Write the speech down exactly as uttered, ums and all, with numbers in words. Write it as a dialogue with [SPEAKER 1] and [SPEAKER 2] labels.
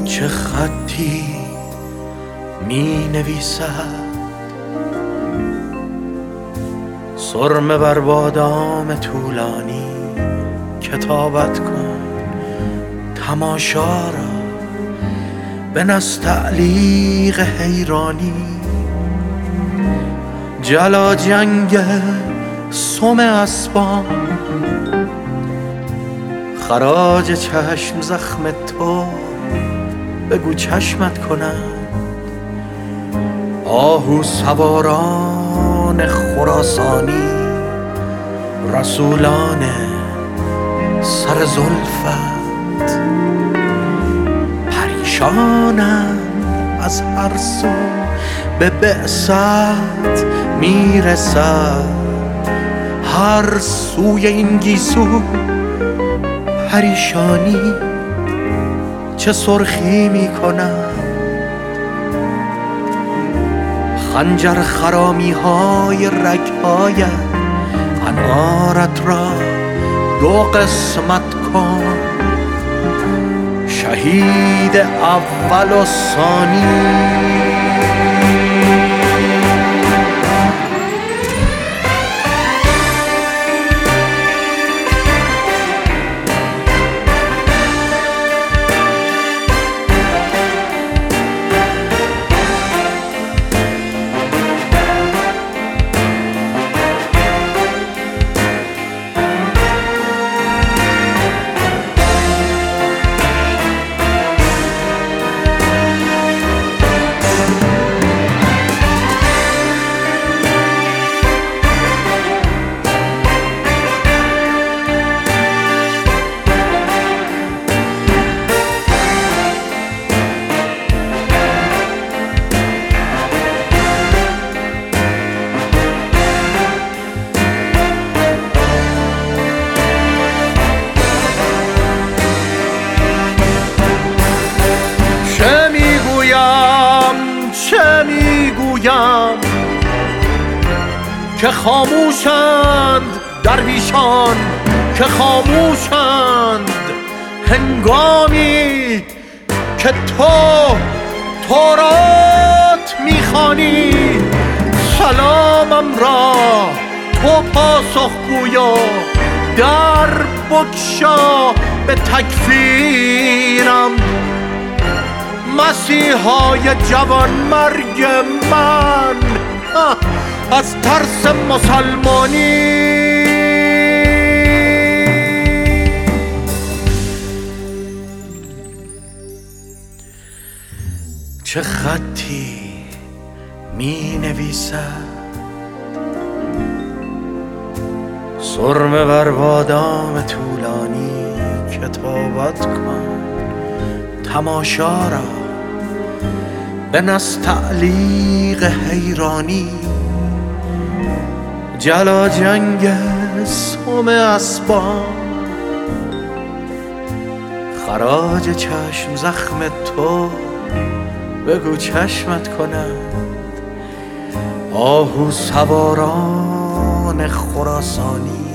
[SPEAKER 1] چه خطی می نویسد سرمه بر بادام طولانی. کتابت کن تماشا را به نستعلیق حیرانی. جلا جنگ سم اسبان خراج چشم زخم تو بگو چشمت کنند. آهو سواران خراسانی رسولان سر زلفت پریشانند از هر سو به بعثت میرسد. هر سوی این گیسو پریشانی چه سرخی میکند. خنجر خرامی های رگ‌هایت انارت را دو قسمت کن. شهید اول و ثانی. چه میگویم که خاموشند درویشان، که خاموشند هنگامی که تو تورات میخوانی. سلامم را تو پاسخگویا، در بگشا به تکفیرم. مسیحای جوان مرگ من از ترس مسلمانی. چه خطی می نویسد سرمه بر بادام طولانی. کتابت کن تماشا را به نستعلیق حیرانی. جلا جنگ سم اسبان خراج چشم زخم تو بگو چشمت کنند. آهو سواران خراسانی